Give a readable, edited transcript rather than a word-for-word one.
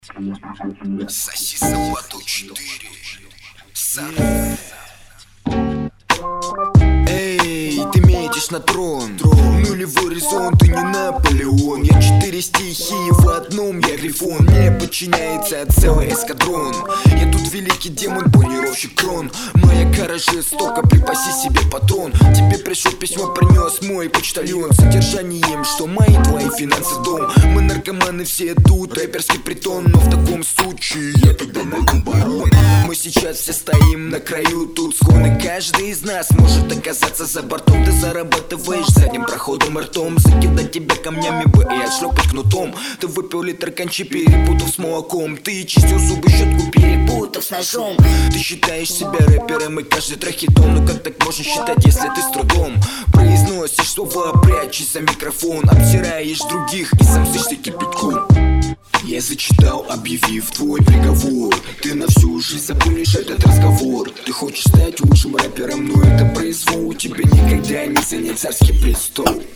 Соси Сабату 4. Эй, ты метишь на трон. Нулевой резон, ты не Наполеон. Я 4 стихии в одном, я грифон. Мне подчиняется целый эскадрон. Я тут великий демон, планировщик крон. Моя кара жестока, припаси себе патрон. Тебе пришло письмо, принес мой почтальон. Содержанием, что мои твои финансы дом. Мы наркоманы все тут, рэперский притон. Но в таком случае я тогда могу барон. Мы сейчас все стоим на краю, тут склоны. Каждый из нас может оказаться за бортом. Ты зарабатываешь задним проходом и ртом. Закидать тебя камнями бы и отшлепать кнутом. Ты выпил литр кончи, перепутав с молоком. Ты чистил зубы, щетку перепутав с ножом. Ты считаешь себя рэпером и каждый трек хитом. Но как так можно считать, если ты с трудом произносишь слова, прячешь за микрофон, обсираешь других и сам сышься кипятком? Я зачитал, объявив твой приговор. Ты на всю жизнь запомнишь этот разговор. Ты хочешь стать лучшим рэпером, но это произвол. Тебе никогда не занять царский престол.